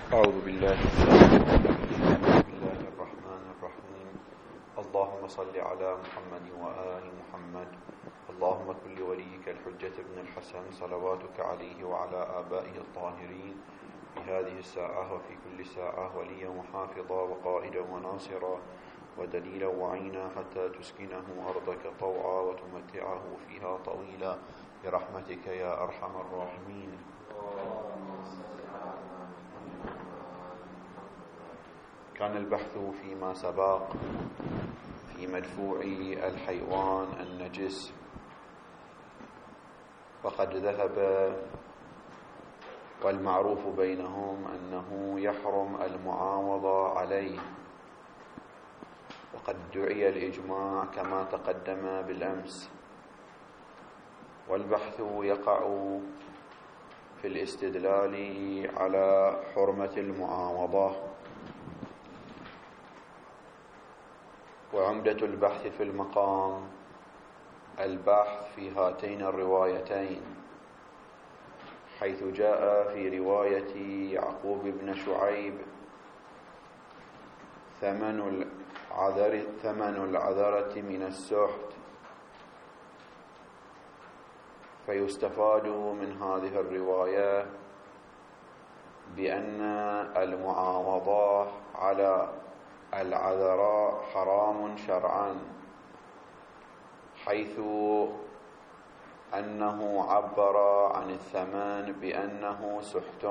أعوذ بالله من الشيطان الرجيم. بسم الله الرحمن الرحيم. اللهم صل على محمد وآل محمد. اللهم كن لوليك الحجة بن الحسن صلواتك عليه وعلى آبائه الطاهرين في هذه الساعة وفي كل ساعة وليا وحافظا وقائدا وناصرا ودليلا وعينا حتى تسكنه أرضك طوعا وتمتعه فيها طويلا برحمتك يا أرحم الراحمين. كان البحث فيما سبق في مدفوع الحيوان النجس، وقد ذهب والمعروف بينهم أنه يحرم المعاوضة عليه، وقد دعي الإجماع كما تقدم بالأمس. والبحث يقع في الاستدلال على حرمة المعاوضة، وعمدة البحث في المقام البحث في هاتين الروايتين، حيث جاء في رواية يعقوب بن شعيب ثمن العذرة من السحت، فيستفاد من هذه الرواية بأن المعاوضة على العذراء حرام شرعا، حيث أنه عبر عن الثمن بأنه سحت.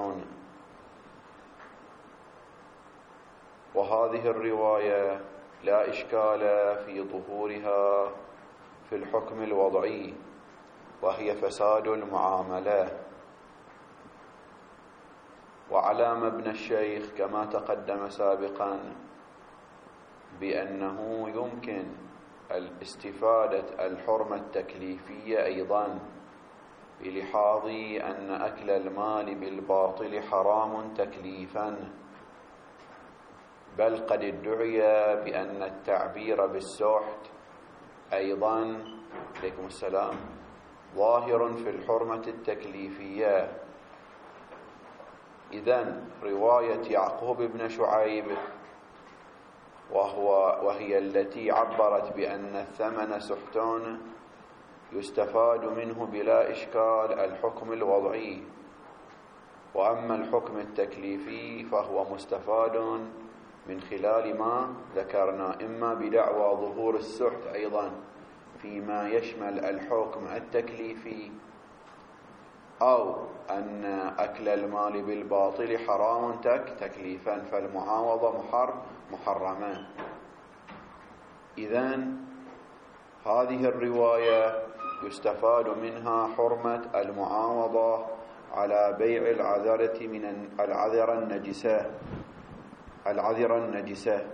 وهذه الرواية لا إشكال في ظهورها في الحكم الوضعي، وهي فساد المعاملة. وعلى مبنى الشيخ كما تقدم سابقا بأنه يمكن الاستفادة الحرمة التكليفية أيضا، بلحاظ أن أكل المال بالباطل حرام تكليفا، بل قد ادعي بأن التعبير بالسحت أيضا عليكم السلام ظاهر في الحرمة التكليفية. إذن رواية يعقوب بن شعيب وهي التي عبرت بأن الثمن سحت يستفاد منه بلا إشكال الحكم الوضعي، وأما الحكم التكليفي فهو مستفاد من خلال ما ذكرنا، إما بدعوى ظهور السحت أيضا فيما يشمل الحكم التكليفي، أو أن أكل المال بالباطل حرام تكليفا، فالمعاوضة محرمة. إذن هذه الرواية يستفاد منها حرمة المعاوضة على بيع العذرة من العذرة النجسة.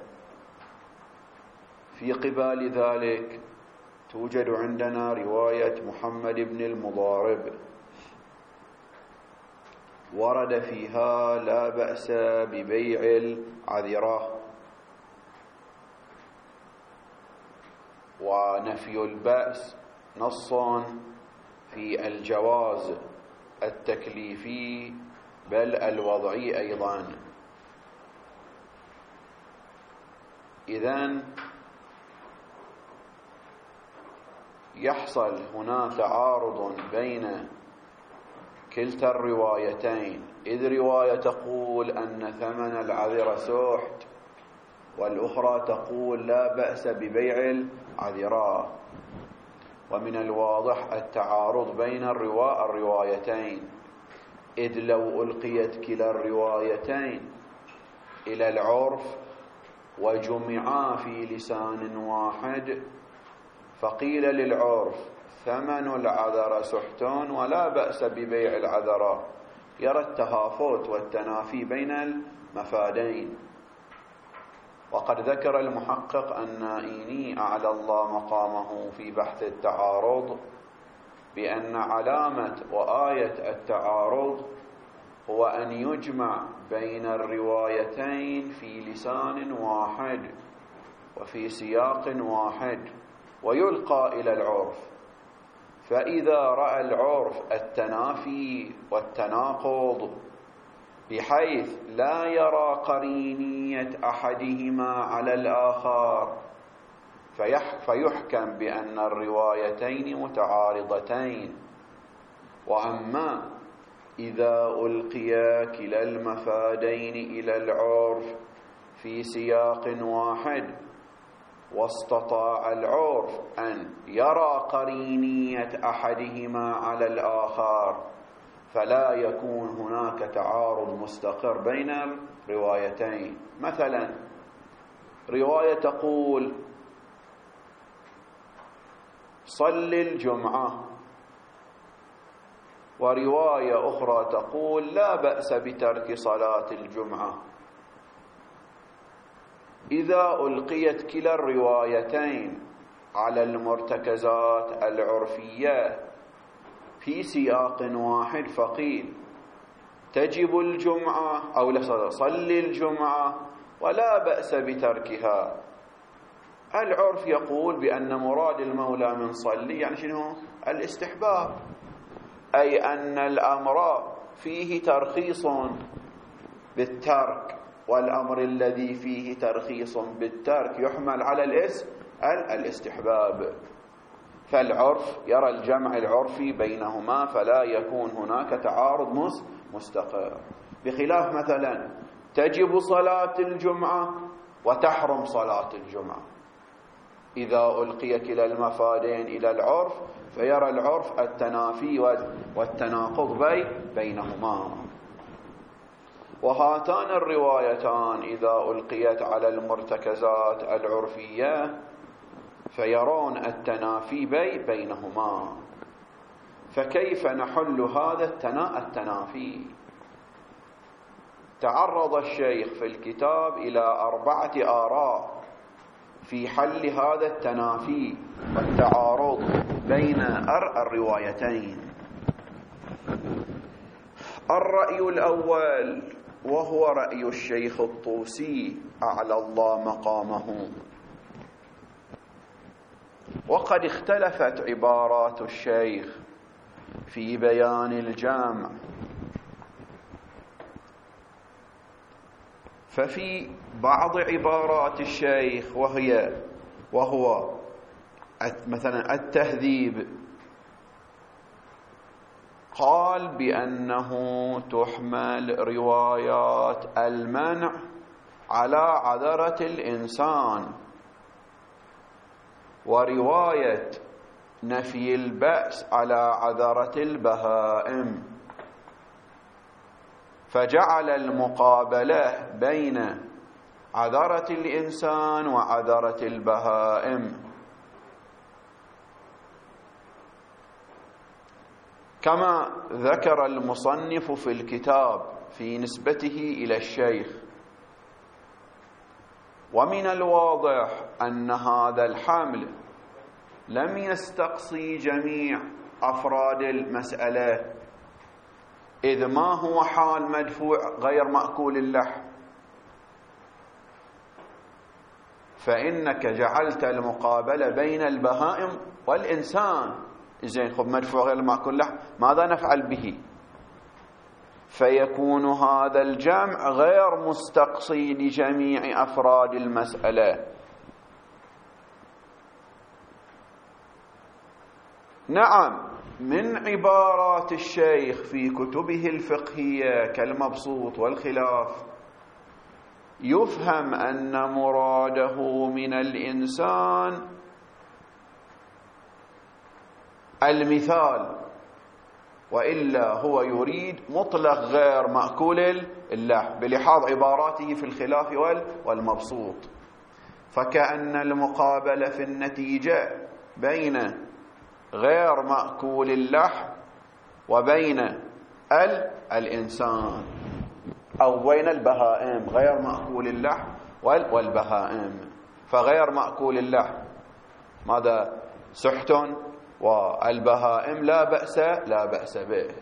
في قبال ذلك توجد عندنا رواية محمد بن المضارب ورد فيها لا بأس ببيع العذرة، ونفي البأس نص في الجواز التكليفي بل الوضعي أيضا. إذن يحصل هنا تعارض بين كلتا الروايتين، إذ رواية تقول أن ثمن العذرة سحت، والأخرى تقول لا بأس ببيع العذراء. ومن الواضح التعارض بين الروايتين، إذ لو ألقيت كلا الروايتين إلى العرف وجمعا في لسان واحد فقيل للعرف ثمن العذرة سحت ولا بأس ببيع العذراء، يرى التهافت والتنافي بين المفادين. وقد ذكر المحقق النائيني أعلى الله مقامه في بحث التعارض بأن علامة وآية التعارض هو أن يجمع بين الروايتين في لسان واحد وفي سياق واحد ويلقى إلى العرف، فإذا رأى العرف التنافي والتناقض بحيث لا يرى قرينية أحدهما على الآخر فيحكم بأن الروايتين متعارضتين. وأما إذا ألقي كلا المفادين إلى العرف في سياق واحد واستطاع العرف أن يرى قرينية أحدهما على الآخر فلا يكون هناك تعارض مستقر بين الروايتين. مثلا رواية تقول صل الجمعة، ورواية أخرى تقول لا بأس بترك صلاة الجمعة. إذا ألقيت كلا الروايتين على المرتكزات العرفية في سياق واحد فقيل تجب الجمعة أو صل الجمعة ولا بأس بتركها، العرف يقول بأن مراد المولى من صلي يعني شنو؟ الاستحباب، أي أن الأمر فيه ترخيص بالترك، والأمر الذي فيه ترخيص بالترك يحمل على الاستحباب. فالعرف يرى الجمع العرفي بينهما فلا يكون هناك تعارض مستقر، بخلاف مثلا تجب صلاة الجمعة وتحرم صلاة الجمعة. إذا ألقي كلا المفادين إلى العرف فيرى العرف التنافي والتناقض بينهما. وهاتان الروايتان إذا ألقيت على المرتكزات العرفية فيرون التنافي بينهما، فكيف نحل هذا التنافي؟ تعرض الشيخ في الكتاب إلى 4 آراء في حل هذا التنافي والتعارض بين الروايتين. الرأي الأول وهو رأي الشيخ الطوسي أعلى الله مقامه، وقد اختلفت عبارات الشيخ في بيان الجمع، ففي بعض عبارات الشيخ وهو مثلا التهذيب قال بأنه تحمل روايات المنع على عذرة الإنسان، ورواية نفي البأس على عذرة البهائم، فجعل المقابلة بين عذرة الإنسان وعذرة البهائم، كما ذكر المصنف في الكتاب في نسبته إلى الشيخ. ومن الواضح أن هذا الحمل لم يستقصي جميع أفراد المسألة، إذ ما هو حال مدفوع غير مأكول اللحم؟ فإنك جعلت المقابلة بين البهائم والإنسان. زين، خب مدفوع غير مأكول اللحم ماذا نفعل به؟ فيكون هذا الجمع غير مستقصي لجميع أفراد المسألة. نعم، من عبارات الشيخ في كتبه الفقهية كالمبسوط والخلاف يفهم أن مراده من الإنسان المثال، وإلا هو يريد مطلق غير مأكول اللحم بلحاظ عباراته في الخلاف والمبسوط. فكأن المقابلة في النتيجة بين غير مأكول اللحم وبين الإنسان، أو بين البهائم، غير مأكول اللحم والبهائم. فغير مأكول اللحم ماذا؟ سحت، والبهائم لا بأس به.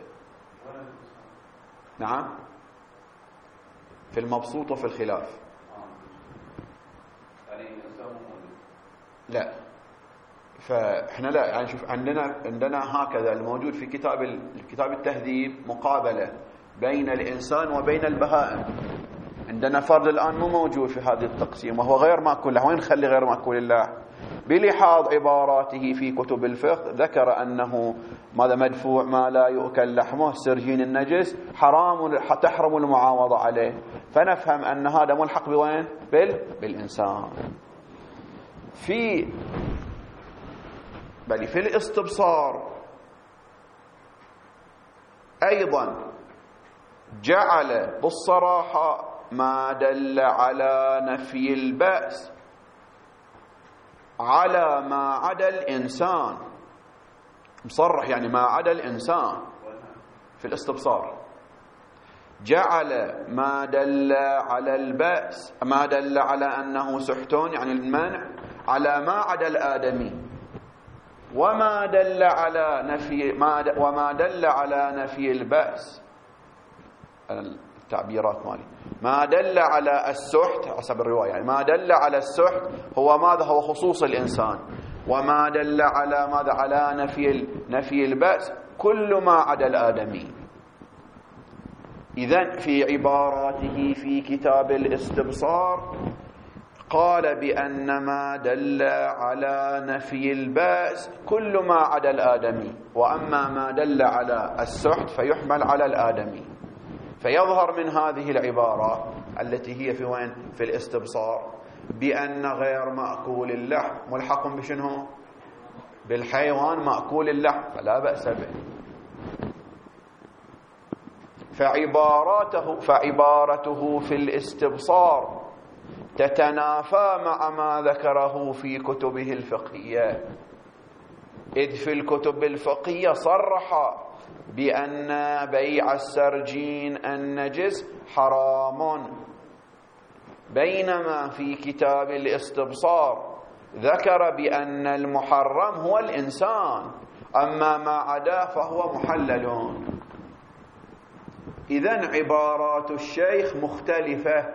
نعم، في المبسوط وفي الخلاف. لا، فاحنا لا يعني شوف عندنا هكذا الموجود في كتاب التهذيب مقابلة بين الإنسان وبين البهائم. عندنا فرد الآن مو موجود في هذه التقسيم وهو غير مأكول اللحم. وين نخلي غير مأكول اللحم؟ بلحاظ عباراته في كتب الفقه ذكر أنه ماذا مدفوع ما لا يؤكل لحمه سرجين النجس حرام تحرم المعاوضة عليه. فنفهم أن هذا ملحق بوين؟ بالإنسان. في الاستبصار أيضا جعل بالصراحة ما دل على نفي البأس على ما عدا الإنسان. مصرح يعني ما عدا الإنسان في الاستبصار. جعل ما دل على البأس ما دل على أنه سحتون يعني المنع على ما عدا الآدمي، وما دل على نفي البأس التعبيرات مالي ما دل على السحت حسب الرواية يعني ما دل على السحت هو ماذا؟ هو خصوص الإنسان. وما دل على ماذا؟ على نفي البأس كل ما عدا الآدمي. إذن في عباراته في كتاب الاستبصار قال بأن ما دل على نفي البأس كل ما عدا الآدمي، وأما ما دل على السحت فيحمل على الآدمي. فيظهر من هذه العبارة التي هي في وين؟ في الاستبصار بأن غير مأكول اللحم ملحق بشنو؟ بالحيوان مأكول اللحم فلا بأس به. فعبارته في الاستبصار تتنافى مع ما ذكره في كتبه الفقهية، إذ في الكتب الفقهية صرح بأن بيع السرجين النجس حرام، بينما في كتاب الاستبصار ذكر بأن المحرم هو الإنسان، أما ما عداه فهو محلل. إذن عبارات الشيخ مختلفة.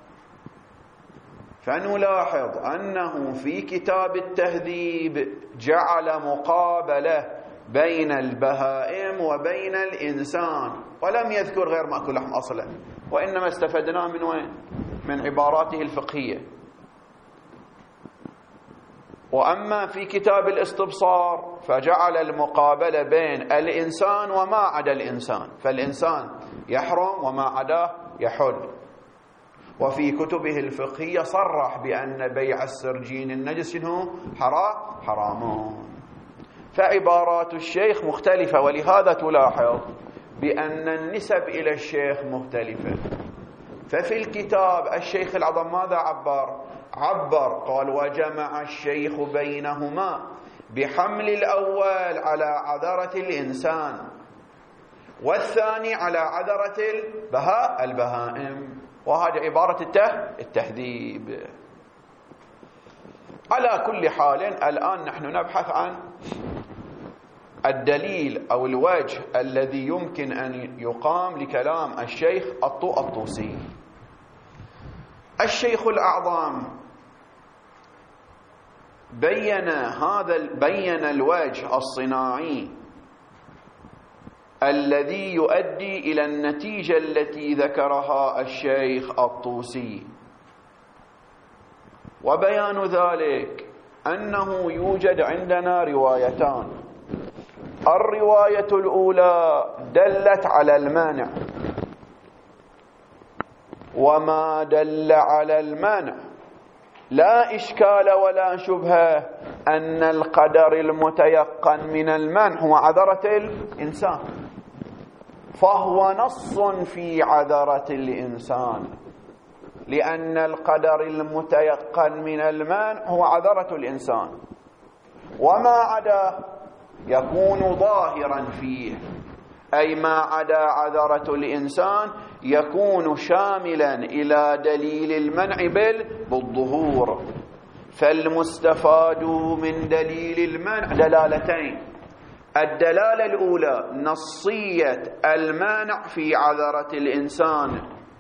فنلاحظ أنه في كتاب التهذيب جعل مقابلة بين البهائم وبين الإنسان ولم يذكر غير مأكل لحم أصلا، وإنما استفدناه من وين؟ من عباراته الفقهية. وأما في كتاب الاستبصار فجعل المقابلة بين الإنسان وما عدا الإنسان، فالإنسان يحرم وما عداه يحل. وفي كتبه الفقهية صرح بأن بيع السرجين النجس حرام. فعبارات الشيخ مختلفة، ولهذا تلاحظ بأن النسب إلى الشيخ مختلفة. ففي الكتاب الشيخ الأعظم ماذا عبر؟ قال وجمع الشيخ بينهما بحمل الأول على عذرة الإنسان والثاني على عذرة البهائم، وهذه عبارة التهذيب. على كل حال الآن نحن نبحث عن الدليل أو الوجه الذي يمكن أن يقام لكلام الشيخ الطوسي. الشيخ الأعظم بين الوجه الصناعي الذي يؤدي إلى النتيجة التي ذكرها الشيخ الطوسي، وبيان ذلك أنه يوجد عندنا روايتان. الرواية الأولى دلت على المانع، وما دل على المانع لا إشكال ولا شبهة أن القدر المتيقن من المنع هو عذرة الإنسان، فهو نص في عذرة الإنسان، لأن القدر المتيقن من المنع هو عذرة الإنسان، وما عدا يكون ظاهرا فيه، أي ما عدا عذرة الإنسان يكون شاملا إلى دليل المنع بالظهور. فالمستفاد من دليل المنع دلالتين: الدلالة الأولى نصية المانع في عذرة الإنسان،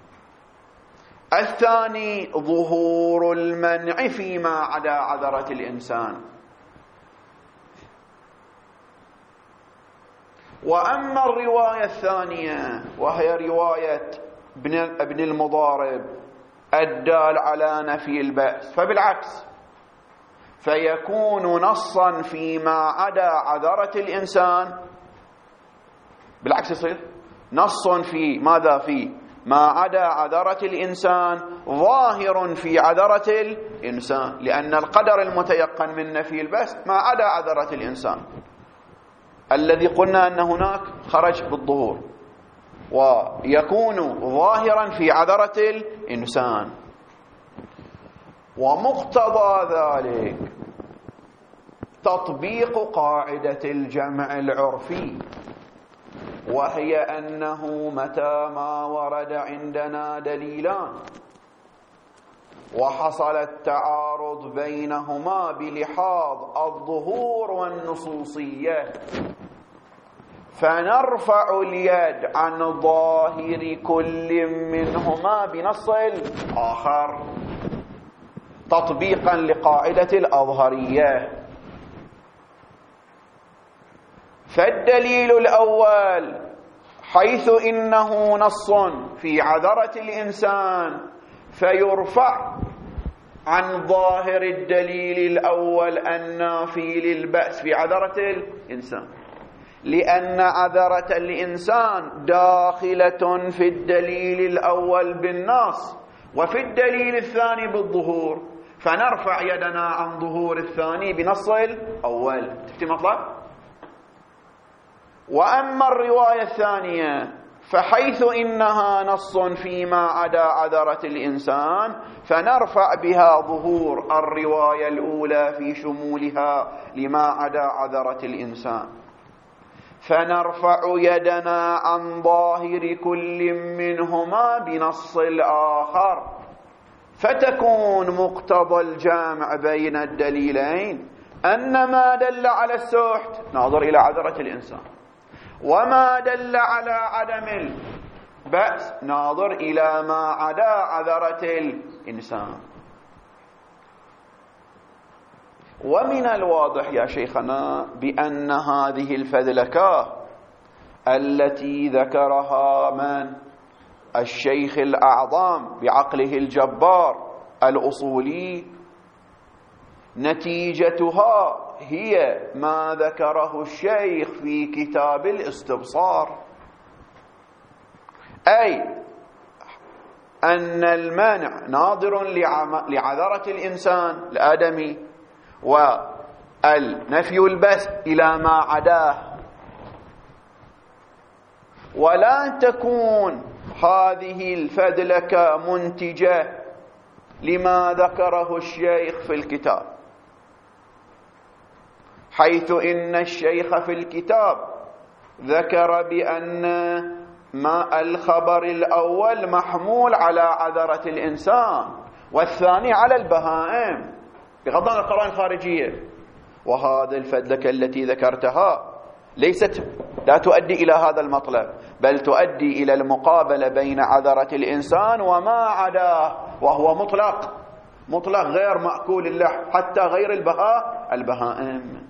الثاني ظهور المنع فيما عدا عذرة الإنسان. وأما الرواية الثانية وهي رواية ابن المضارب الدال على نفي البأس، فبالعكس فيكون نصا فيما عدا عذرة الإنسان. بالعكس يصير نص في ماذا؟ في ما عدا عذرة الإنسان ظاهر في عذرة الإنسان، لأن القدر المتيقن من نفي البأس ما عدا عذرة الإنسان الذي قلنا أن هناك خرج بالظهور، ويكون ظاهرا في عذرة الإنسان. ومقتضى ذلك تطبيق قاعدة الجمع العرفي، وهي أنه متى ما ورد عندنا دليلان وحصل التعارض بينهما بلحاظ الظهور والنصوصية، فنرفع اليد عن ظاهر كل منهما بنص الآخر تطبيقا لقاعدة الأظهرية. فالدليل الأول حيث إنه نص في عذرة الإنسان فيرفع عن ظاهر الدليل الأول النافي للبأس في عذرة الإنسان، لأن عذرة الإنسان داخلة في الدليل الأول بالنص وفي الدليل الثاني بالظهور، فنرفع يدنا عن ظهور الثاني بنص الأول. تفتي مطلب؟ وأما الرواية الثانية فحيث إنها نص فيما عدا عذرة الإنسان فنرفع بها ظهور الرواية الأولى في شمولها لما عدا عذرة الإنسان، فنرفع يدنا عن ظاهر كل منهما بنص الآخر، فتكون مقتضى الجامع بين الدليلين أن ما دل على السحت ناظر إلى عذرة الإنسان، وما دل على عدم البأس ناظر إلى ما عدا عذرة الإنسان. ومن الواضح يا شيخنا بأن هذه الفذلكة التي ذكرها من الشيخ الأعظم بعقله الجبار الأصولي نتيجتها هي ما ذكره الشيخ في كتاب الاستبصار، أي أن المانع ناظر لعذرة الإنسان الآدمي والنفي البأس إلى ما عداه، ولا تكون هذه الفذلكة منتجة لما ذكره الشيخ في الكتاب، حيث إن الشيخ في الكتاب ذكر بأن ما الخبر الأول محمول على عذرة الإنسان والثاني على البهائم بغض عن القرائن الخارجية، وهذا الفذلكة التي ذكرتها لا تؤدي إلى هذا المطلب، بل تؤدي إلى المقابلة بين عذرة الإنسان وما عداه، وهو مطلق غير مأكول اللحم حتى غير البهائم.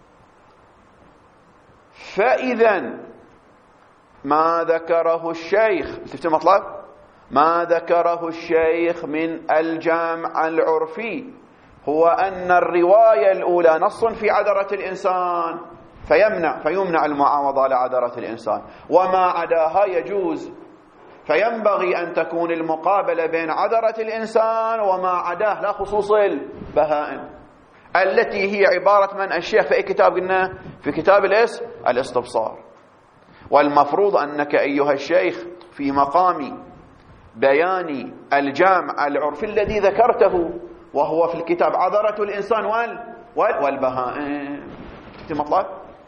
فإذا ما ذكره الشيخ مطلب ما ذكره الشيخ من الجامع العرفي هو أن الرواية الأولى نص في عذرة الإنسان فيمنع المعاوضة على عذرة الإنسان، وما عداها يجوز، فينبغي أن تكون المقابلة بين عذرة الإنسان وما عداه لا خصوص البهائم التي هي عبارة من الشيخ في كتاب قلنا في كتاب الاستبصار. والمفروض أنك أيها الشيخ في مقام بيان الجامع العرفي الذي ذكرته وهو في الكتاب عذرة الإنسان والبهائم. مطلب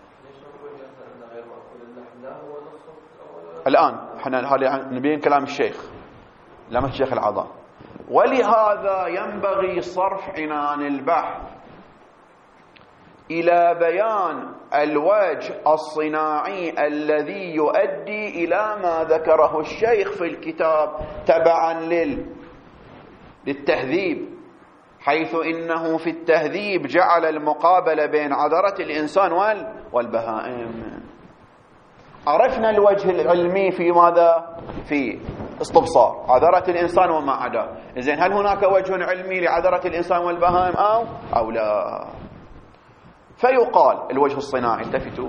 الآن احنا نبين كلام الشيخ لما الشيخ العظام، ولهذا ينبغي صرف عنان البحث إلى بيان الوجه الصناعي الذي يؤدي إلى ما ذكره الشيخ في الكتاب تبعا للتهذيب، حيث إنه في التهذيب جعل المقابلة بين عذرة الإنسان والبهائم. عرفنا الوجه العلمي في ماذا؟ في استبصار عذرة الإنسان وما عداه. إذن هل هناك وجه علمي لعذرة الإنسان والبهائم أو لا؟ فيقال الوجه الصناعي، التفتوا،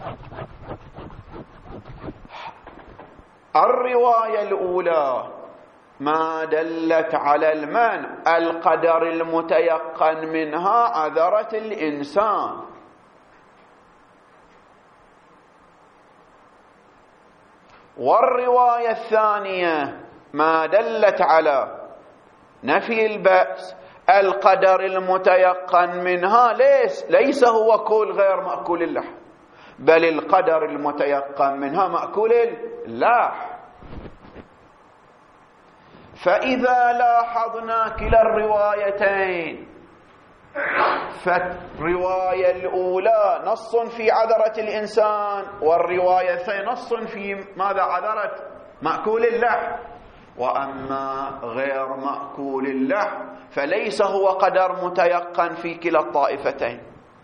الرواية الأولى ما دلت على المنع القدر المتيقن منها عذرة الإنسان، والرواية الثانية ما دلت على نفي البأس القدر المتيقن منها ليس هو كل غير مأكول اللحم، بل القدر المتيقن منها مأكول اللحم. فإذا لاحظنا كلا الروايتين، فالرواية الأولى نص في عذرة الإنسان، والرواية الثانية نص في ماذا؟ عذرة مأكول اللحم. وأما غير مأكول اللحم فليس هو قدر متيقن في كلا الطائفتين،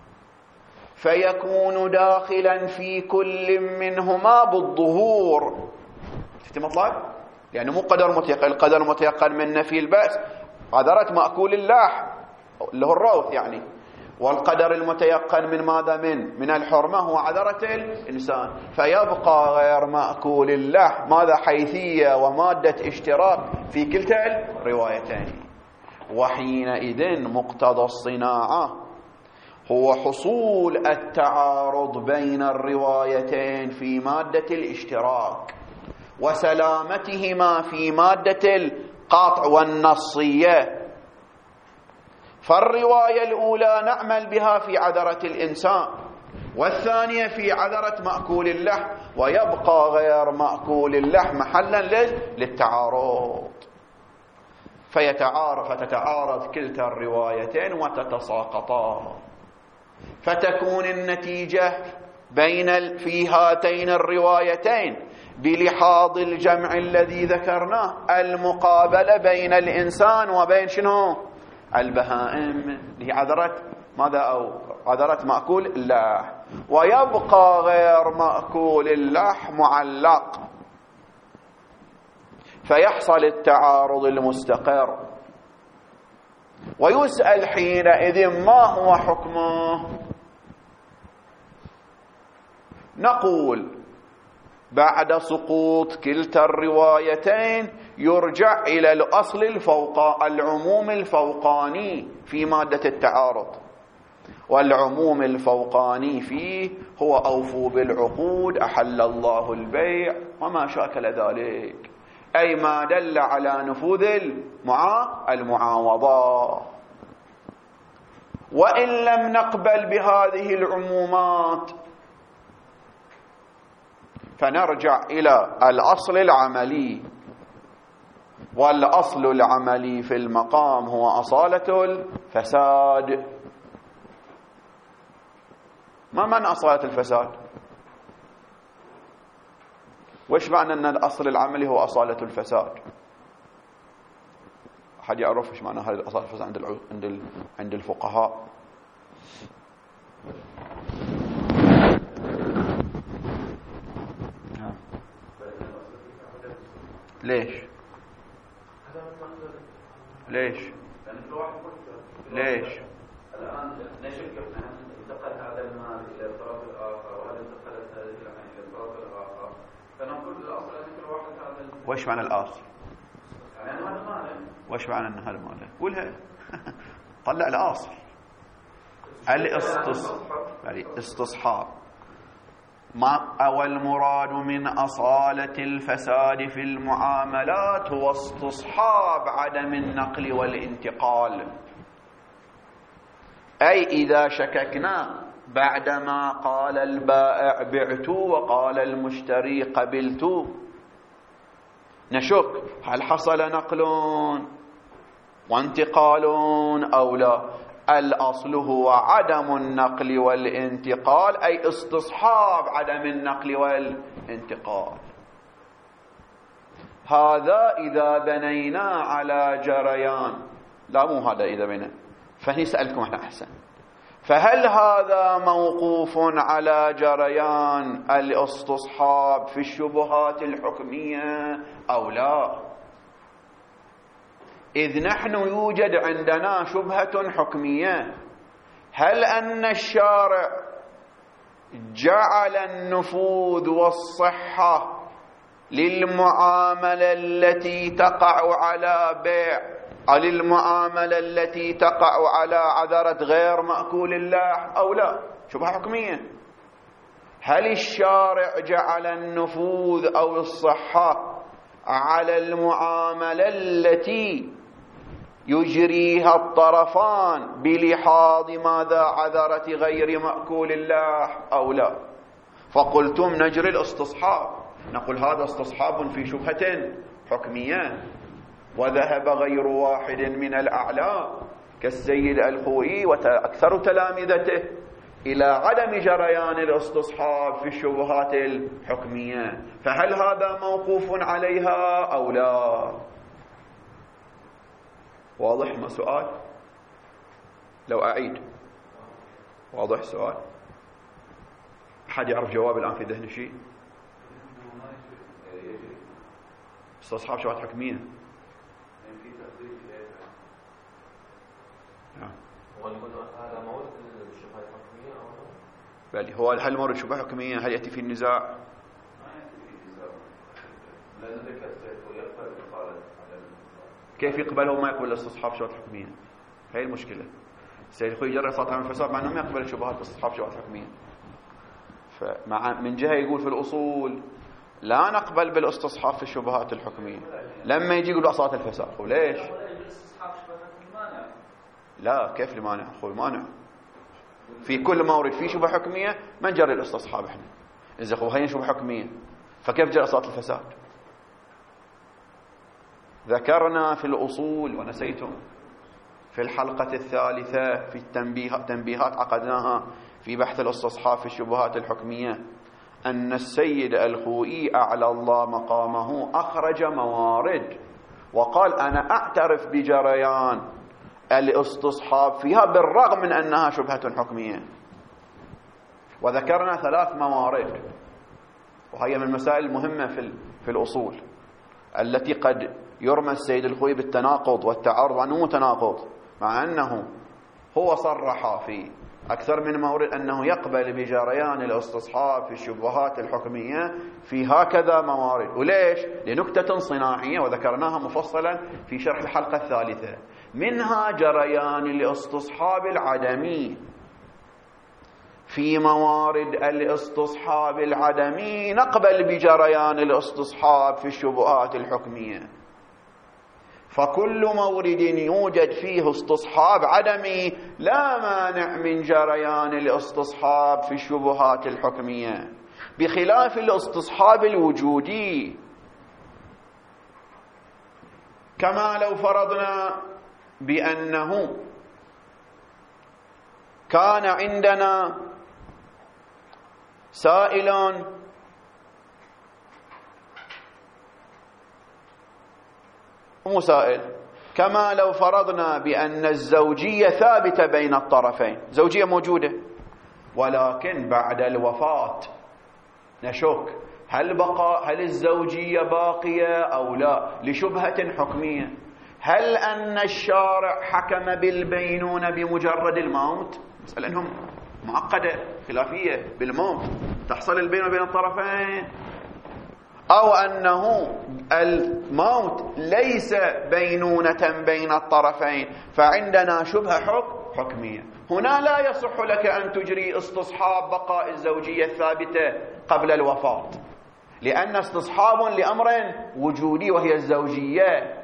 فيكون داخلا في كل منهما بالظهور. شفت مطلب؟ يعني مو قدر متيقن، القدر متيقن من نفي البأس عذرة مأكول اللحم اللي هو الروث يعني، والقدر المتيقن من ماذا؟ من الحرمة هو عذرة الإنسان، فيبقى غير مأكول اللحم ماذا؟ حيثية ومادة اشتراك في كلتا الروايتين. وحينئذ مقتضى الصناعة هو حصول التعارض بين الروايتين في مادة الاشتراك وسلامتهما في مادة القاطع والنصية. فالرواية الأولى نعمل بها في عذرة الإنسان، والثانية في عذرة مأكول اللحم، ويبقى غير مأكول اللحم محلا للتعارض، فتتعارض كلتا الروايتين وتتساقطان، فتكون النتيجة في هاتين الروايتين بلحاظ الجمع الذي ذكرناه المقابلة بين الإنسان وبين شنو؟ البهائم، هي عذرة ماذا؟ أو عذرة مأكول اللحم، ويبقى غير مأكول اللحم معلق، فيحصل التعارض المستقر. ويسأل حينئذ ما هو حكمه؟ نقول بعد سقوط كلتا الروايتين يرجع إلى الأصل العموم الفوقاني في مادة التعارض، والعموم الفوقاني فيه هو أوفوا بالعقود أحل الله البيع وما شاكل ذلك، أي ما دل على نفوذ المعاوضة. وإن لم نقبل بهذه العمومات فنرجع إلى الأصل العملي، والأصل العملي في المقام هو أصالة الفساد. ما معنى أصالة الفساد؟ وإيش معنى أن الأصل العملي هو أصالة الفساد؟ أحد يعرف إيش معنى هذه أصالة الفساد عند الفقهاء؟ ليش؟ الآن نشك انتقل هذا المال إلى الطرف الآخر، وهذا انتقلت هذه العين إلى الطرف الآخر، فنقول الأصل أن كل واحد هذا. وإيش معنى الأصل؟ يعني هذا ماله. وإيش معنى أن هذا ماله؟ قولها. طلع الأصل. الاستصحاب. والمراد من أصالة الفساد في المعاملات هو استصحاب عدم النقل والانتقال. أي إذا شككنا بعدما قال البائع بعت وقال المشتري قبلت، نشك هل حصل نقل وانتقال أو لا. الأصل هو عدم النقل والانتقال، أي استصحاب عدم النقل والانتقال. هذا إذا بنينا على جريان، لا مو هذا إذا بنينا، فهني سألكم احنا أحسن. فهل هذا موقوف على جريان الاستصحاب في الشبهات الحكمية أو لا؟ إذ نحن يوجد عندنا شبهة حكمية، هل أن الشارع جعل النفوذ والصحة للمعاملة التي تقع على بيع أو للمعاملة التي تقع على عذرة غير مأكول اللحم أو لا؟ شبهة حكمية. هل الشارع جعل النفوذ أو الصحة على المعاملة التي يجريها الطرفان بلحاظ ماذا عذرة غير مأكول اللحم أو لا؟ فقلتم نجري الاستصحاب، نقول هذا استصحاب في شبهة حكمية. وذهب غير واحد من الأعلام كالسيد الخوئي وأكثر تلامذته إلى عدم جريان الاستصحاب في الشبهات الحكمية، فهل هذا موقوف عليها أو لا؟ واضح ما سؤال؟ لو أعيد، واضح سؤال؟ أحد يعرف جواب الآن في ذهن شيء؟ استصحاب شبهات حكمية. هذا مورد الشبهة الحكمية أو لا؟ بل هو هل مورد شبهة حكمية؟ هل يأتي في النزاع؟ ما يأتي في النزاع، لأن ذكر السيد يقبل إقالة على كيف يقبله وما يقبل الاستصحاب شبهات حكمية؟ هي المشكلة. السيد الخوئي يجري صوت عن الفساد مع أنه ما يقبل الشبهات استصحاب شبهات حكمية. من جهة يقول في الأصول لا نقبل بالاستصحاب في الشبهات الحكمية، لما يجي يقول أصالة الفساد. وليش؟ لا، كيف المانع؟ أخوي مانع في كل مورد في شبهة حكمية ما نجري الاستصحاب احنا. إذا أخوي هي شبهة حكمية فكيف جرى أصالة الفساد؟ ذكرنا في الأصول ونسيتم في الحلقة الثالثة في تنبيهات عقدناها في بحث الاستصحاب في الشبهات الحكمية أن السيد الخوئي أعلى الله مقامه أخرج موارد وقال أنا أعترف بجريان الاستصحاب فيها بالرغم من أنها شبهة حكمية. وذكرنا 3 موارد، وهي من المسائل المهمة في الأصول التي قد يرمى السيد الخوئي بالتناقض والتعارض وأنه متناقض، مع أنه هو صرح في أكثر من مورد أنه يقبل بجريان الاستصحاب في الشبهات الحكمية في هكذا موارد. وليش؟ لنكتة صناعية وذكرناها مفصلا في شرح الحلقة الثالثة، منها جريان الاستصحاب العدمي. في موارد الاستصحاب العدمي نقبل بجريان الاستصحاب في الشبهات الحكمية. فكل مورد يوجد فيه استصحاب عدمي لا مانع من جريان الاستصحاب في الشبهات الحكمية، بخلاف الاستصحاب الوجودي. كما لو فرضنا بأنه كان عندنا سائل مسائل، كما لو فرضنا بأن الزوجية ثابتة بين الطرفين، زوجية موجودة ولكن بعد الوفاة نشك هل الزوجية باقية أو لا لشبهة حكمية. هل أن الشارع حكم بالبينونة بمجرد الموت؟ مسألة أنهم معقدة خلافية، بالموت تحصل البينونة بين الطرفين، أو أنه الموت ليس بينونة بين الطرفين فعندنا شبهة حكمية. هنا لا يصح لك أن تجري استصحاب بقاء الزوجية الثابتة قبل الوفاة، لأن استصحاب لأمر وجودي وهي الزوجية.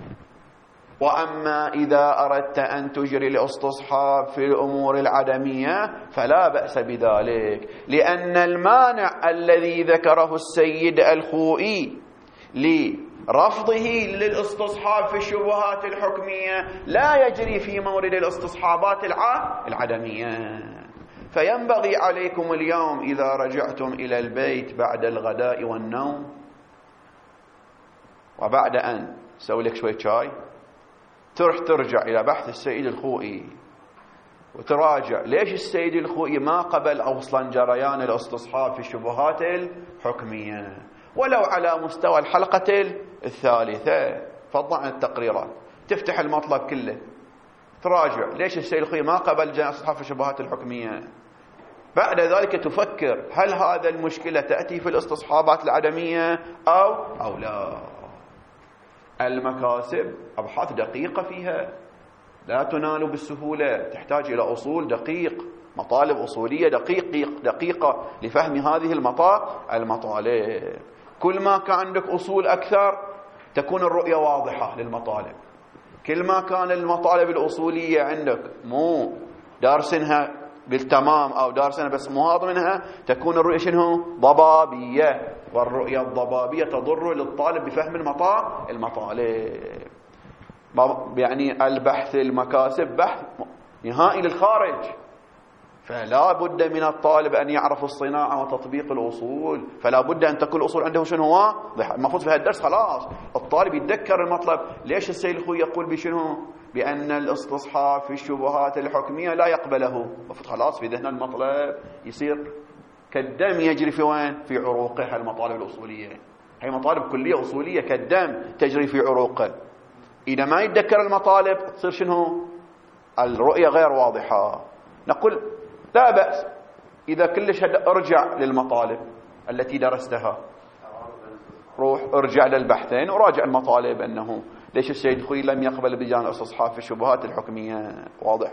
وأما إذا أردت أن تجري الاستصحاب في الأمور العدمية فلا بأس بذلك، لأن المانع الذي ذكره السيد الخوئي لرفضه للاستصحاب في الشبهات الحكمية لا يجري في مورد الاستصحابات العدمية. فينبغي عليكم اليوم إذا رجعتم إلى البيت بعد الغداء والنوم وبعد أن تسوي لك شوية شاي ترجع إلى بحث السيد الخوئي وتراجع ليش السيد الخوئي ما قبل أصلا جريان الاستصحاب في الشبهات الحكمية ولو على مستوى الحلقة الثالثة، فضلا عن التقريرات. تفتح المطلب كله تراجع ليش السيد الخوئي ما قبل جريان الاستصحاب في الشبهات الحكمية. بعد ذلك تفكر هل هذا المشكلة تأتي في الاستصحابات العدمية أو لا. المكاسب أبحاث دقيقة فيها لا تنال بالسهولة، تحتاج إلى أصول دقيق، مطالب أصولية دقيقة لفهم هذه المطالب. كل ما كان عندك أصول أكثر تكون الرؤية واضحة للمطالب. كل ما كان المطالب الأصولية عندك مو دارسنها بالتمام أو دارسنها بس مو هذا منها، تكون الرؤية شنو؟ ضبابية، والرؤية الضبابية تضر للطالب بفهم المطالب. يعني البحث المكاسب بحث نهائي للخارج، فلا بد من الطالب أن يعرف الصناعة وتطبيق الأصول، فلا بد أن تكون الأصول عنده شنو واضح. المفروض في هذا الدرس خلاص الطالب يتذكر المطلب. ليش السيد الخوئي يقول بشنو؟ بأن الاستصحاب في الشبهات الحكمية لا يقبله. المفروض خلاص في ذهن المطلب يصير كالدم يجري في وين؟ في عروقه. المطالب الأصولية هي مطالب كلية أصولية كالدم تجري في عروقه. إذا ما يتذكر المطالب تصير شنو؟ الرؤية غير واضحة. نقول لا بأس إذا كلش ارجع للمطالب التي درستها، روح ارجع للبحثين وراجع المطالب أنه ليش السيد الخوئي لم يقبل بجانب الاستصحاب في الشبهات الحكمية. واضح.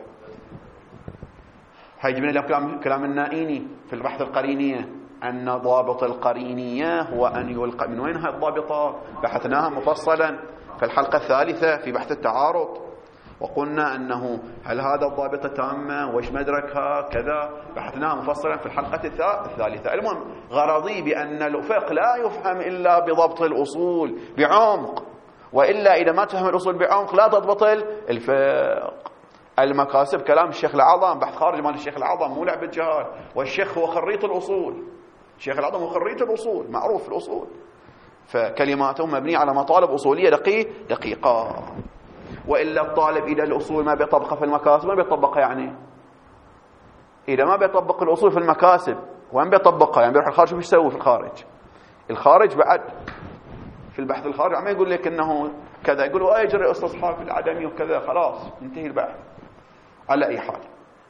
هيجيب لنا كلام النائيني في البحث القرينية أن ضابط القرينية هو أن يلقى. من وين هذه الضابطات؟ بحثناها مفصلا في الحلقة الثالثة في بحث التعارض، وقلنا أنه هل هذا الضابطة تامة وإيش مدركها كذا، بحثناها مفصلا في الحلقة الثالثة. المهم غرضي بأن الفقه لا يفهم إلا بضبط الأصول بعمق، وإلا إذا ما تفهم الأصول بعمق لا تضبط الفقه. المكاسب كلام الشيخ الأعظم، بحث خارج مال الشيخ الأعظم، مو لعبة جهال. والشيخ هو خريط الأصول، الشيخ الأعظم هو خريط الأصول، معروف الأصول، فكلماتهم مبنية على مطالب أصولية دقيقة. وإلا الطالب إذا الأصول ما بيطبقها في المكاسب ما بيطبقها. يعني إذا ما بيطبق الأصول في المكاسب وين بيطبقها؟ يعني بيروح الخارج شو يسوي في الخارج؟ الخارج بعد في البحث الخارج عم يقول لك إنه كذا، يقولوا يجري استصحاب في العدمي وكذا، خلاص انتهي البحث. على أي حال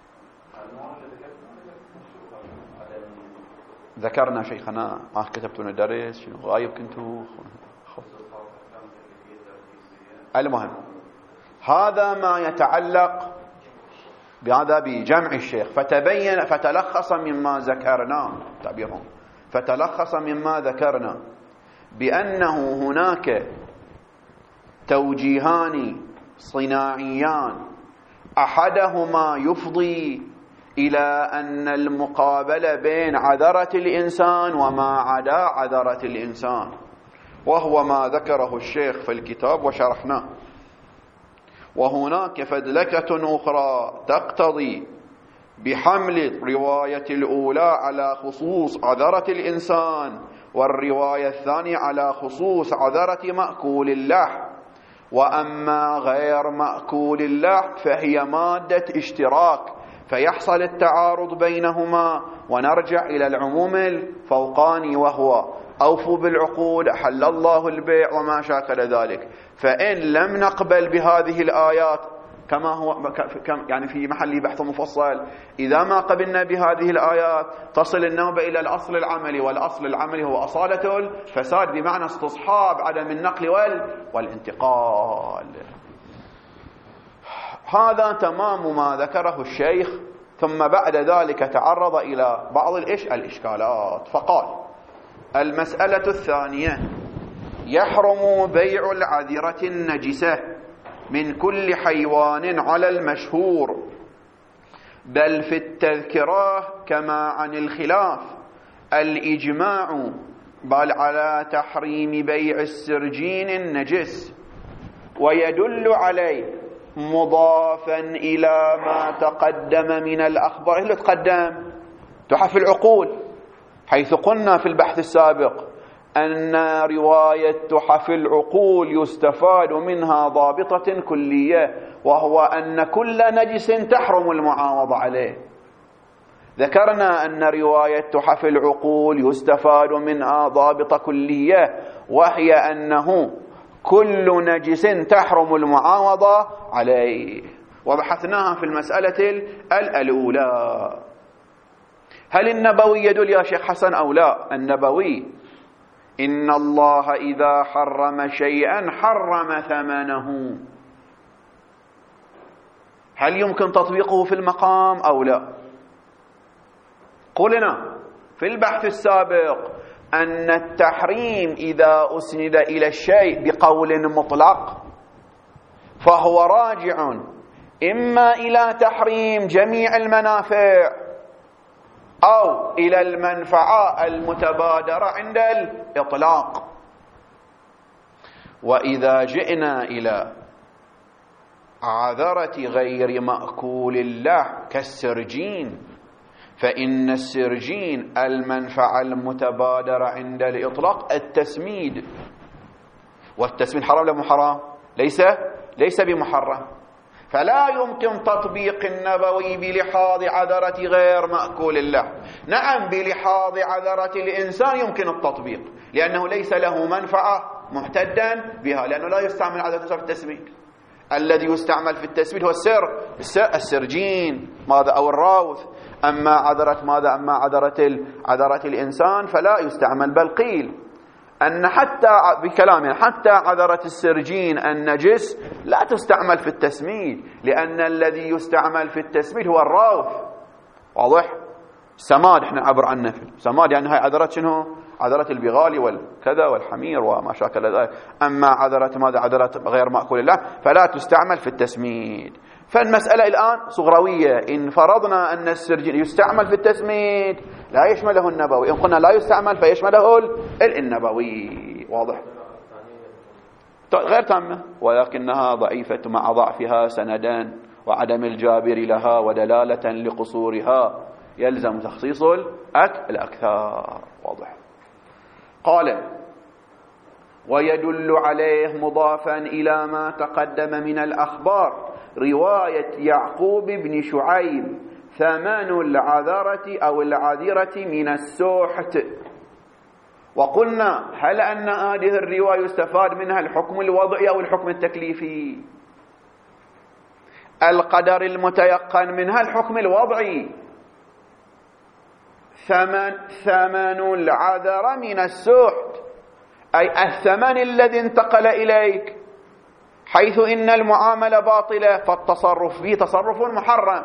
ذكرنا شيخنا ما كتبتوا لنا درس، شنو غايب كنتوا. المهم هذا ما يتعلق بهذا بجمع الشيخ. فتلخص مما ذكرنا تعبيرهم، فتلخص مما ذكرنا بأنه هناك توجيهان صناعيان أحدهما يفضي إلى أن المقابلة بين عذرة الإنسان وما عدا عذرة الإنسان، وهو ما ذكره الشيخ في الكتاب وشرحناه. وهناك فدلكة أخرى تقتضي بحمل الرواية الأولى على خصوص عذرة الإنسان والرواية الثانية على خصوص عذرة مأكول اللحم. وأما غير مأكول اللحم فهي مادة اشتراك، فيحصل التعارض بينهما، ونرجع إلى العموم الفوقاني وهو أوفوا بالعقود أحل الله البيع وما شاكل ذلك. فإن لم نقبل بهذه الآيات كما هو يعني في محل بحث مفصل، إذا ما قبلنا بهذه الآيات تصل النوبة إلى الأصل العملي، والأصل العملي هو أصالة الفساد بمعنى استصحاب عدم النقل والانتقال. هذا تمام ما ذكره الشيخ. ثم بعد ذلك تعرض إلى بعض الإشكالات فقال: المسألة الثانية: يحرم بيع العذرة النجسة من كل حيوان على المشهور، بل في التذكرة كما عن الخلاف الإجماع، بل على تحريم بيع السرجين النجس. ويدل عليه مضافا إلى ما تقدم من الأخبار. اللي تقدم تحف العقول، حيث قلنا في البحث السابق أن رواية تحف العقول يستفاد منها ضابطة كلية، وهو أن كل نجس تحرم المعاوضة عليه. ذكرنا أن رواية تحف العقول يستفاد منها ضابطة كلية، وهي أنه كل نجس تحرم المعاوضة عليه، وبحثناها في المسألة الأولى. هل النبوي يدل يا شيخ حسن أو لا؟ النبوي: إن الله إذا حرم شيئا حرم ثمنه. هل يمكن تطبيقه في المقام أو لا؟ قلنا في البحث السابق أن التحريم إذا أسند إلى الشيء بقول مطلق فهو راجع إما إلى تحريم جميع المنافع أو إلى المنفعة المتبادرة عند الإطلاق. وإذا جئنا إلى عذرة غير مأكول له كالسرجين، فإن السرجين المنفعة المتبادرة عند الإطلاق التسميد، والتسميد حرام ولا محرم؟ ليس بمحرم. فلا يمكن تطبيق النبوي بلحاظ عذرة غير مأكول له. نعم بلحاظ عذرة الإنسان يمكن التطبيق، لأنه ليس له منفعة محتدا بها، لأنه لا يستعمل عذرة في التسميد. الذي يستعمل في التسميد هو السرجين ماذا أو الراوث. أما عذرة ماذا؟ أما عذرة الإنسان فلا يستعمل. بل قيل أن حتى بكلامنا حتى عذرة السرجين النجس لا تستعمل في التسميد، لأن الذي يستعمل في التسميد هو الراوث. واضح؟ سماد احنا عبر عنه في سماد، يعني هاي عذرة شنو؟ عذرة البغال والكذا والحمير وما شاكل ذلك. أما عذرة ماذا؟ عذرة غير مأكول له فلا تستعمل في التسميد. فالمسألة الآن صغروية. إن فرضنا أن السرجين يستعمل في التسميد لا يشمله النبوي، إن قلنا لا يستعمل فيشمله النبوي. واضح؟ غير تامة، ولكنها ضعيفة مع ضعفها سندا وعدم الجابر لها ودلالة لقصورها يلزم تخصيص الأكثر. واضح؟ قال: ويدل عليه مضافا إلى ما تقدم من الأخبار رواية يعقوب بن شعيب: ثمن العذرة أو العذرة من السحت. وقلنا هل أن هذه الرواية يستفاد منها الحكم الوضعي أو الحكم التكليفي؟ القدر المتيقن منها الحكم الوضعي. ثمن العذرة من السحت أي الثمن الذي انتقل إليك، حيث إن المعاملة باطلة فالتصرف فيه تصرف محرم.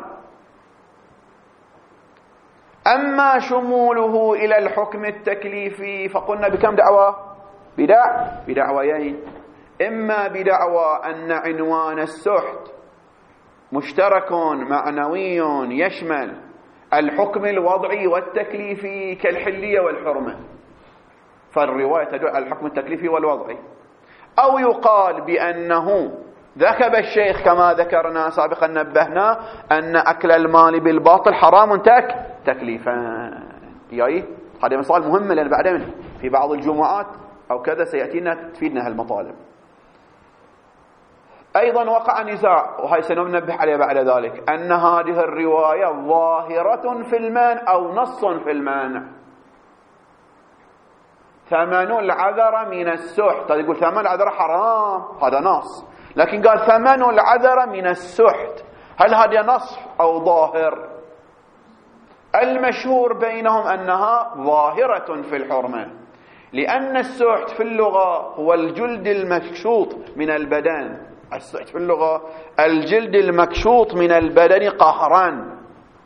أما شموله إلى الحكم التكليفي فقلنا بكم دعوة؟ بدعويين. إما بدعوى أن عنوان السحت مشترك معنوي يشمل الحكم الوضعي والتكليفي كالحلية والحرمة، فالرواية تدل على الحكم التكليفي والوضعي. أو يقال بأنه ذكب الشيخ كما ذكرنا سابقا نبهنا أن أكل المال بالباطل حرام تكليفا. هذه مسائل مهمة، لأن بعدين في بعض الجمعات أو كذا سيأتينا تفيدنا هالمطالب. أيضا وقع نزاع، وهي سننبه عليه بعد ذلك، أن هذه الرواية ظاهرة في المانع أو نص في المانع. ثمن العذر من السحت، يقول ثمن العذر حرام، هذا نص، لكن قال ثمن العذر من السحت، هل هذا نص أو ظاهر؟ المشهور بينهم أنها ظاهرة في الحرمة، لأن السحت في اللغة هو الجلد المكشوط من البدن. السحت في اللغة الجلد المكشوط من البدن قهرا،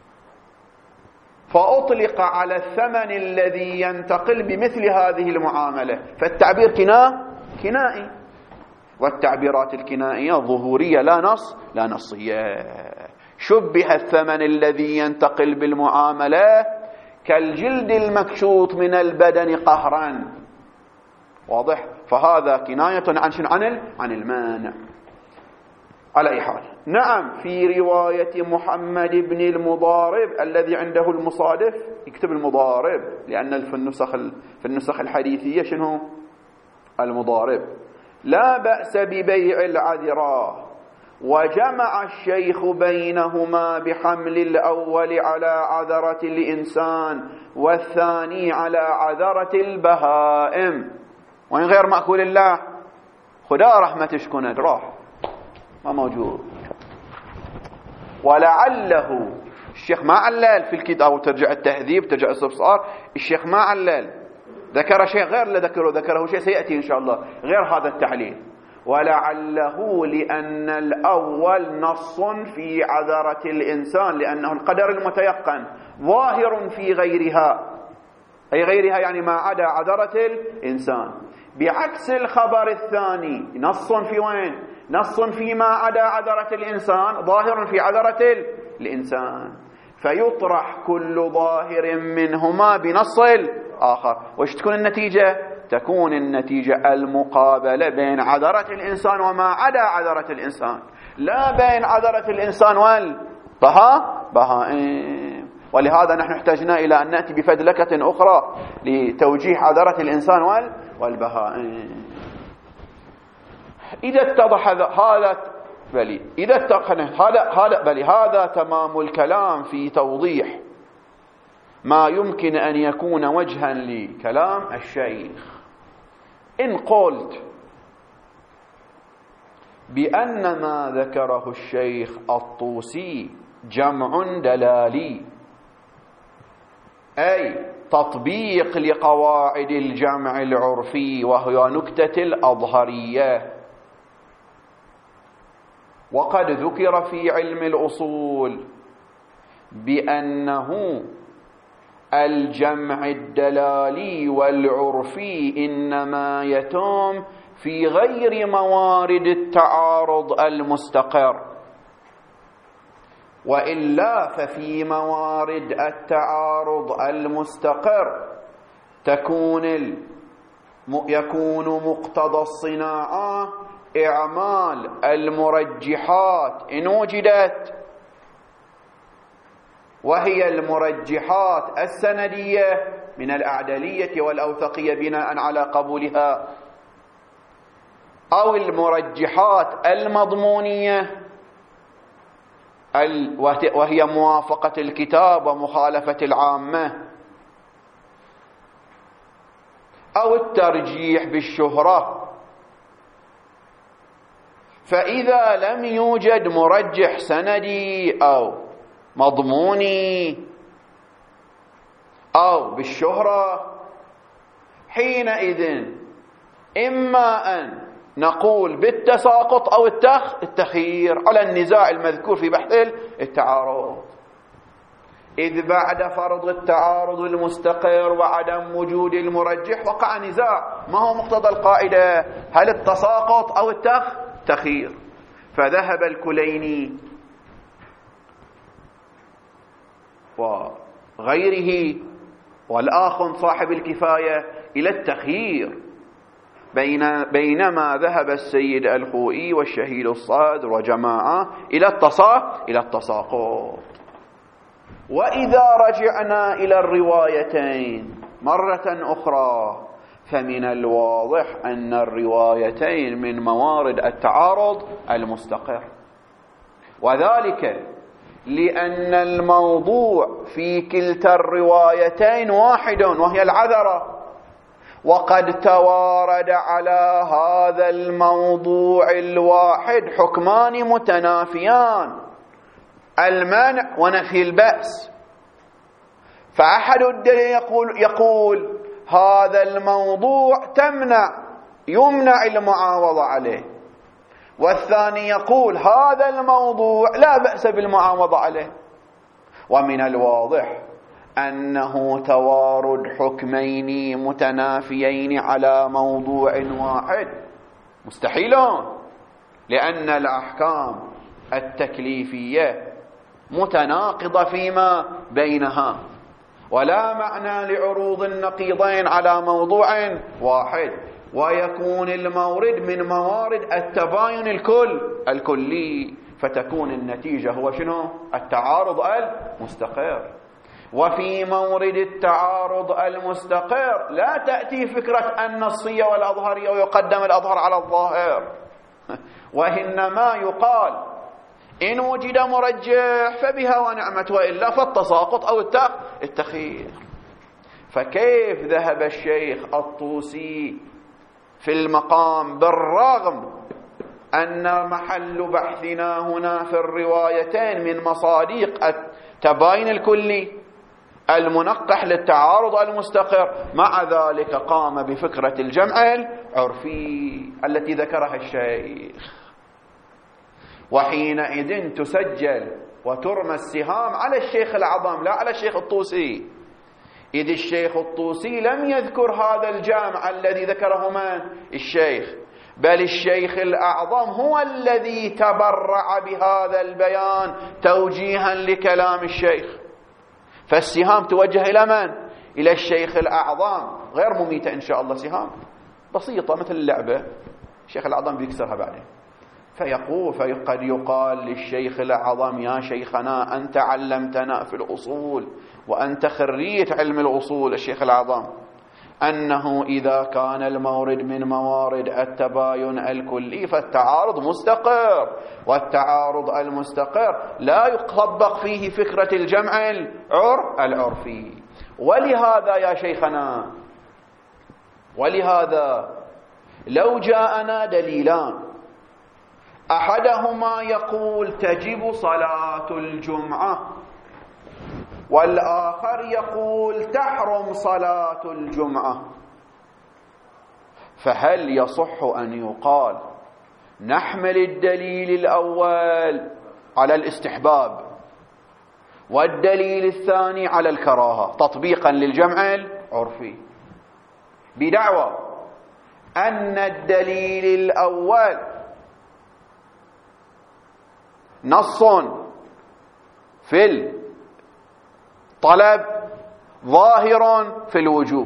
فأطلق على الثمن الذي ينتقل بمثل هذه المعاملة، فالتعبير كنائي، والتعبيرات الكنائية ظهورية لا نصية. شبه الثمن الذي ينتقل بالمعاملة كالجلد المكشوط من البدن قهرا. واضح؟ فهذا كناية عن المانع. على أي حال. نعم في رواية محمد بن المضارب الذي عنده المصادف يكتب المضارب، لأن في النسخ الحديثية شنو المضارب. لا بأس ببيع العذراء، وجمع الشيخ بينهما بحمل الأول على عذرة الإنسان والثاني على عذرة البهائم. وإن غير مأكول الله خدا رحمتش كند راح ما موجود. ولعله الشيخ ما علل في الكتاب، ترجع التهذيب ترجع الاستبصار، الشيخ ما علل، ذكر شيء غير اللي ذكره شيء سيأتي إن شاء الله غير هذا التعليل. ولعله لأن الأول نص في عذرة الإنسان، لأنه القدر المتيقن ظاهر في غيرها، أي غيرها يعني ما عدا عذرة الإنسان، بعكس الخبر الثاني نص في وين؟ نص فيما عدا عذرة الإنسان ظاهر في عذرة الإنسان، فيطرح كل ظاهر منهما بنص الآخر. وش تكون النتيجة؟ تكون النتيجة المقابلة بين عذرة الإنسان وما عدا عذرة الإنسان، لا بين عذرة الإنسان والبهائم. ولهذا نحن احتجنا إلى أن نأتي بفدلكة أخرى لتوجيه عذرة الإنسان والبهائم. إذا اتضح هذا تمام الكلام في توضيح ما يمكن أن يكون وجها لكلام الشيخ. إن قلت بأن ما ذكره الشيخ الطوسي جمع دلالي، أي تطبيق لقواعد الجمع العرفي وهي نكتة الأظهرية، وقد ذكر في علم الأصول بأنه الجمع الدلالي والعرفي إنما يتم في غير موارد التعارض المستقر، وإلا ففي موارد التعارض المستقر يكون مقتضى الصناعة إعمال المرجحات إن وجدت، وهي المرجحات السندية من الأعدلية والأوثقية بناء على قبولها، أو المرجحات المضمونية وهي موافقة الكتاب ومخالفة العامة، أو الترجيح بالشهرة. فإذا لم يوجد مرجح سندي أو مضموني أو بالشهرة، حينئذ إما أن نقول بالتساقط أو التخيير على النزاع المذكور في بحث التعارض، إذ بعد فرض التعارض المستقر وعدم وجود المرجح وقع نزاع. ما هو مقتضى القاعدة؟ هل التساقط أو التخيير؟ فذهب الكليني وغيره والآخر صاحب الكفاية إلى التخيير، بينما ذهب السيد الخوئي والشهيد الصادر وجماعة إلى التساقط. وإذا رجعنا إلى الروايتين مرة أخرى، فمن الواضح أن الروايتين من موارد التعارض المستقر، وذلك لأن الموضوع في كلتا الروايتين واحد وهي العذرة، وقد توارد على هذا الموضوع الواحد حكمان متنافيان، المنع ونفي البأس. فأحد الدليل يقول هذا الموضوع يمنع المعاوضة عليه، والثاني يقول هذا الموضوع لا بأس بالمعاوضة عليه. ومن الواضح أنه توارد حكمين متنافيين على موضوع واحد مستحيلون، لأن الأحكام التكليفية متناقضة فيما بينها، ولا معنى لعروض النقيضين على موضوع واحد. ويكون المورد من موارد التباين الكلي، فتكون النتيجة هو شنو؟ التعارض المستقر. وفي مورد التعارض المستقر لا تأتي فكرة النصية والأظهرية ويقدم الأظهر على الظاهر، وإنما يقال إن وجد مرجح فبها ونعمت، وإلا فالتساقط أو التخيير. فكيف ذهب الشيخ الطوسي في المقام بالرغم أن محل بحثنا هنا في الروايتين من مصادق التباين الكلي المنقح للتعارض المستقر، مع ذلك قام بفكرة الجمع العرفي التي ذكرها الشيخ. وحينئذ تسجل وترمى السهام على الشيخ الأعظم لا على الشيخ الطوسي، إذ الشيخ الطوسي لم يذكر هذا الجامع الذي ذكره من؟ الشيخ، بل الشيخ الأعظم هو الذي تبرع بهذا البيان توجيها لكلام الشيخ. فالسهام توجه إلى من؟ إلى الشيخ الأعظم، غير مميتة إن شاء الله، سهام بسيطة مثل اللعبة، الشيخ الأعظم بيكسرها بعدين. فقد يقال للشيخ الأعظم: يا شيخنا أنت علمتنا في الأصول وأنت خريج علم الأصول الشيخ الأعظم، أنه إذا كان المورد من موارد التباين الكلي فالتعارض مستقر، والتعارض المستقر لا يطبق فيه فكرة الجمع العرفي. ولهذا يا شيخنا، ولهذا لو جاءنا دليلان، أحدهما يقول تجب صلاة الجمعة، والآخر يقول تحرم صلاة الجمعة، فهل يصح أن يقال نحمل الدليل الأول على الاستحباب والدليل الثاني على الكراهة تطبيقا للجمع العرفي، بدعوى أن الدليل الأول نص في الطلب ظاهر في الوجوب،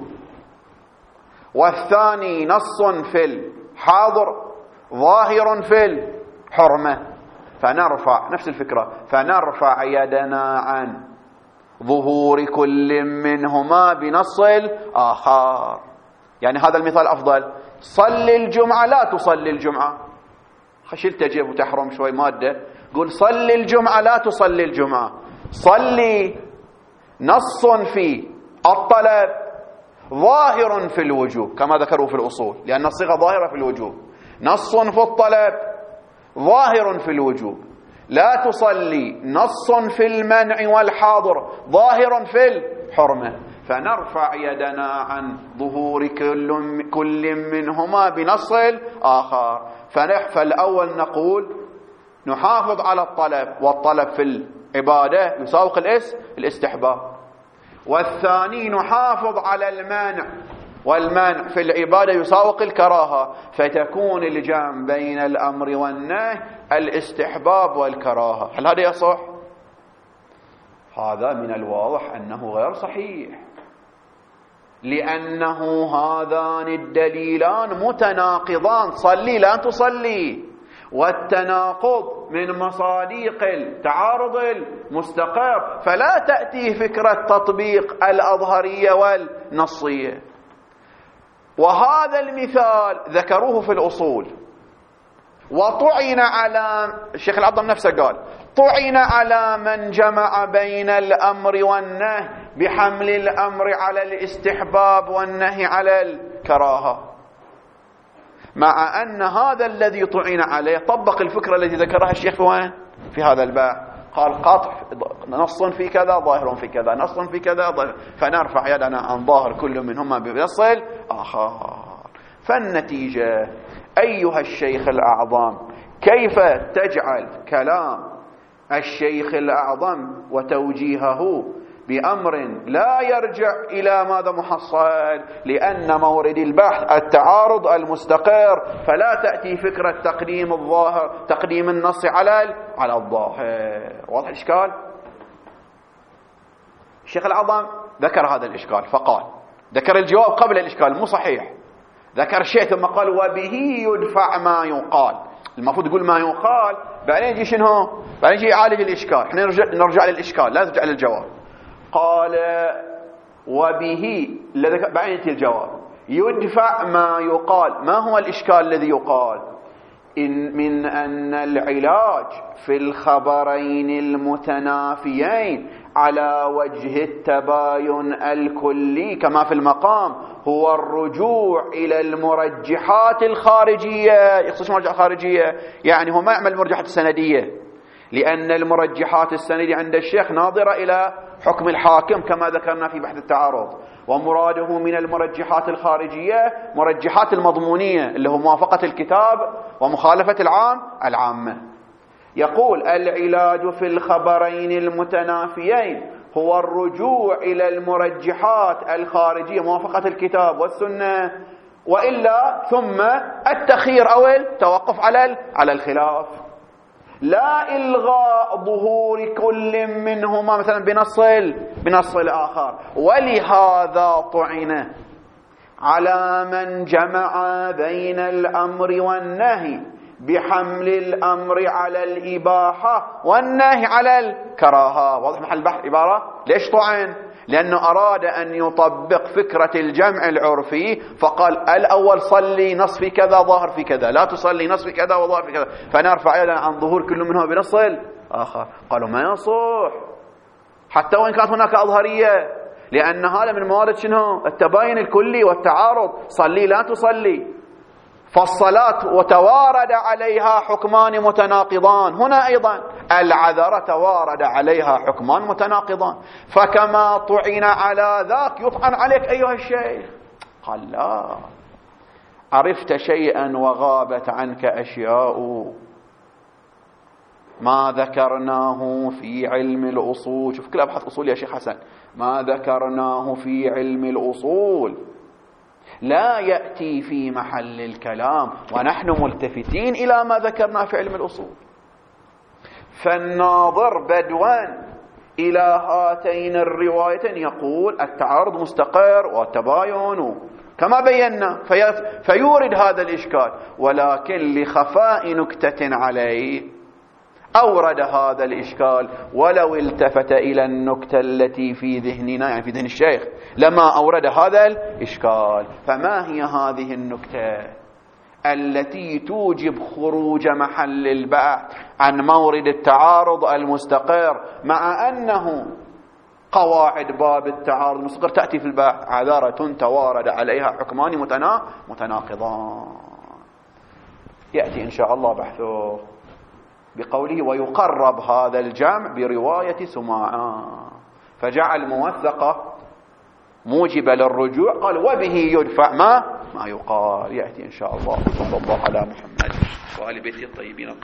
والثاني نص في الحاضر ظاهر في الحرمة، فنرفع نفس الفكرة، فنرفع يدنا عن ظهور كل منهما بنص الآخر. يعني هذا المثال أفضل: صل الجمعة لا تصلي الجمعة، خشلت تجيب وتحرم شوي مادة، قل صل الجمعة لا تصلي الجمعة. صلي نص في الطلب ظاهر في الوجوب كما ذكروا في الأصول، لأن الصيغة ظاهرة في الوجوب. نص في الطلب ظاهر في الوجوب. لا تصلي نص في المنع والحاضر ظاهر في الحرمة، فنرفع يدنا عن ظهور كل منهما بنص الآخر. فالأول نقول نحافظ على الطلب، والطلب في العبادة يساوق الاستحباب، والثاني نحافظ على المانع، والمانع في العبادة يساوق الكراهة، فتكون الجمع بين الأمر والنهي الاستحباب والكراهة. هل هذا يصح؟ هذا من الواضح أنه غير صحيح، لأنه هذان الدليلان متناقضان، صلي لا تصلي، والتناقض من مصادق التعارض المستقر، فلا تأتي فكرة تطبيق الأظهرية والنصية. وهذا المثال ذكروه في الأصول، وطعن على الشيخ الأعظم نفسه قال طعن على من جمع بين الأمر والنهي بحمل الأمر على الاستحباب والنهي على الكراهة، مع أن هذا الذي طعن عليه طبق الفكرة التي ذكرها الشيخ في هذا الباب، قال قطع نص في كذا ظاهر في كذا، نص في كذا ظاهر، فنرفع يدنا عن ظاهر كل منهما بنص آخر. فالنتيجة أيها الشيخ الأعظم، كيف تجعل كلام الشيخ الأعظم وتوجيهه بأمر لا يرجع إلى ماذا محصل، لأن مورد البحث التعارض المستقر، فلا تأتي فكرة تقديم الظاهر، تقديم النص على الظاهر. واضح الإشكال؟ الشيخ الأعظم ذكر هذا الإشكال فقال، ذكر الجواب قبل الإشكال، مو صحيح، ذكر شيء ثم قال وبه يدفع ما يقال. المفروض يقول ما يقال بعدين يجي شنو؟ بعدين يجي يعالج الإشكال. احنا نرجع للإشكال لا نرجع للجواب. قال وبه بعدين يأتي الجواب يدفع ما يقال. ما هو الإشكال الذي يقال؟ من أن العلاج في الخبرين المتنافيين على وجه التباين الكلي كما في المقام هو الرجوع إلى المرجحات الخارجية. يخصص مرجحات خارجية يعني هو ما يعمل المرجحات السندية، لأن المرجحات السندية عند الشيخ ناظرة إلى حكم الحاكم كما ذكرنا في بحث التعارض، ومراده من المرجحات الخارجية مرجحات المضمونية اللي هو موافقة الكتاب ومخالفة العامة. يقول العلاج في الخبرين المتنافيين هو الرجوع إلى المرجحات الخارجية موافقة الكتاب والسنة، وإلا ثم التخيير أو التوقف على الخلاف، لا إلغاء ظهور كل منهما مثلا بنص الآخر. ولهذا طعن على من جمع بين الأمر والنهي بحمل الأمر على الإباحة والنهي على الكراهة. واضح محل البحث عبارة؟ ليش طعن؟ لأنه أراد أن يطبق فكرة الجمع العرفي، فقال الأول صلي نص في كذا ظاهر في كذا، لا تصلي نص في كذا وظاهر في كذا، فنرفع يدا عن ظهور كل منهما بنص الآخر. قالوا ما يصح حتى وإن كانت هناك أظهرية، لأن هذا من موارد شنو؟ التباين الكلي والتعارض. صلي لا تصلي، فالصلاة وتوارد عليها حكمان متناقضان، هنا أيضا العذر توارد عليها حكمان متناقضان، فكما طعن على ذاك يطعن عليك أيها الشيخ. قال لا، عرفت شيئا وغابت عنك أشياء ما ذكرناه في علم الأصول. شوف كل أبحث أصول يا شيخ حسن، ما ذكرناه في علم الأصول لا يأتي في محل الكلام ونحن ملتفتين إلى ما ذكرنا في علم الأصول. فالناظر بدوا إلى هاتين الروايتين يقول التعارض مستقر والتباين كما بينا، فيورد هذا الإشكال، ولكن لخفاء نكتة عليه أورد هذا الإشكال ولو التفت إلى النكتة التي في ذهننا يعني في ذهن الشيخ لما أورد هذا الإشكال. فما هي هذه النكتة التي توجب خروج محل البحث عن مورد التعارض المستقر، مع أنه قواعد باب التعارض المستقر تأتي في البحث عذارة توارد عليها حكمان متناقضان؟ يأتي إن شاء الله بحثه بقوله ويقرب هذا الجمع برواية سماعان، فجعل موثقة موجبة للرجوع، قال وبه يدفع ما يقال. يأتي إن شاء الله. صلى الله على محمد وآل بيته الطيبين.